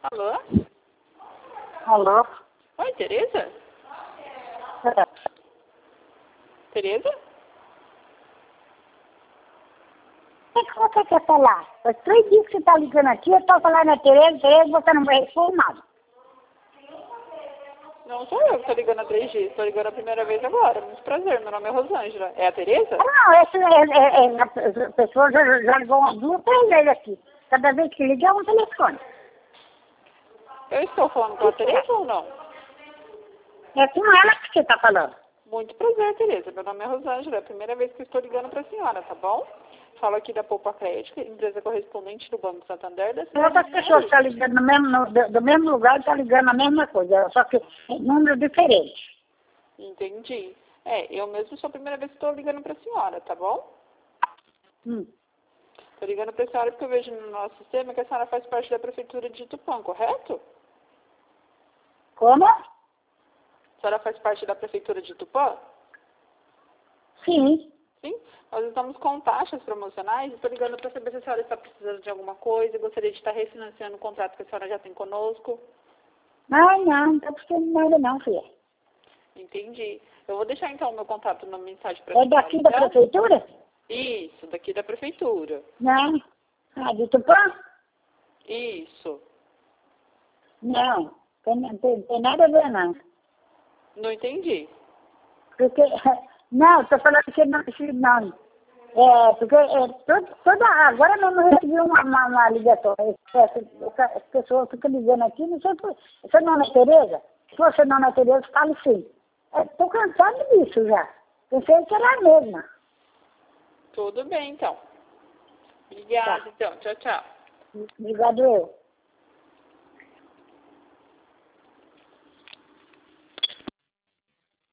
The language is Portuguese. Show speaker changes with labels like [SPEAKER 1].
[SPEAKER 1] Alô?
[SPEAKER 2] Alô?
[SPEAKER 1] Oi, Tereza?
[SPEAKER 2] É.
[SPEAKER 1] Tereza?
[SPEAKER 2] O que você quer falar? Faz 3 dias que você está ligando aqui, eu estou falando a Tereza, você não vai responder nada.
[SPEAKER 1] Não sou eu que estou ligando há 3 dias. Estou ligando a primeira vez agora. Muito prazer. Meu nome é Rosângela. É a Tereza?
[SPEAKER 2] Ah, não, a pessoa já ligou umas 2, 3 vezes aqui. Cada vez que liga é um telefone.
[SPEAKER 1] Eu estou falando com a Tereza ou não?
[SPEAKER 2] É com ela que você está falando.
[SPEAKER 1] Muito prazer, Tereza. Meu nome é Rosângela. É a primeira vez que eu estou ligando para a senhora, tá bom? Falo aqui da Poupa Crédito, empresa correspondente do Banco Santander da cidade
[SPEAKER 2] Outras
[SPEAKER 1] de
[SPEAKER 2] pessoas
[SPEAKER 1] Manaus.
[SPEAKER 2] estão ligando no mesmo, do mesmo lugar, estão ligando a mesma coisa, só que em números diferentes.
[SPEAKER 1] Entendi. Eu mesmo sou a primeira vez que estou ligando para a senhora, tá bom? Estou ligando para a senhora porque eu vejo no nosso sistema que a senhora faz parte da Prefeitura de Tupã, correto?
[SPEAKER 2] Como?
[SPEAKER 1] A senhora faz parte da Prefeitura de Tupã?
[SPEAKER 2] Sim.
[SPEAKER 1] Sim? Nós estamos com taxas promocionais e estou ligando para saber se a senhora está precisando de alguma coisa e gostaria de estar refinanciando o contrato que a senhora já tem conosco.
[SPEAKER 2] Não está precisando de nada não, filha.
[SPEAKER 1] Entendi. Eu vou deixar então o meu contato na mensagem para a
[SPEAKER 2] É
[SPEAKER 1] senhora.
[SPEAKER 2] daqui da
[SPEAKER 1] Tá?
[SPEAKER 2] prefeitura?
[SPEAKER 1] Isso, daqui da Prefeitura.
[SPEAKER 2] Não. Ah, de Tupã?
[SPEAKER 1] Isso.
[SPEAKER 2] Não. Tem nada a ver, não.
[SPEAKER 1] Não entendi.
[SPEAKER 2] Porque, não, estou falando que não precisa, não. Porque agora mesmo eu recebi uma ligação. As pessoas ficam ligando aqui, não sei por... Você não é Tereza? Se você não é Tereza, fale sim. Estou cansado disso já. Pensei que era a mesma.
[SPEAKER 1] Tudo bem, então. Obrigada,
[SPEAKER 2] Tá.
[SPEAKER 1] então. Tchau, tchau.
[SPEAKER 2] Obrigado eu.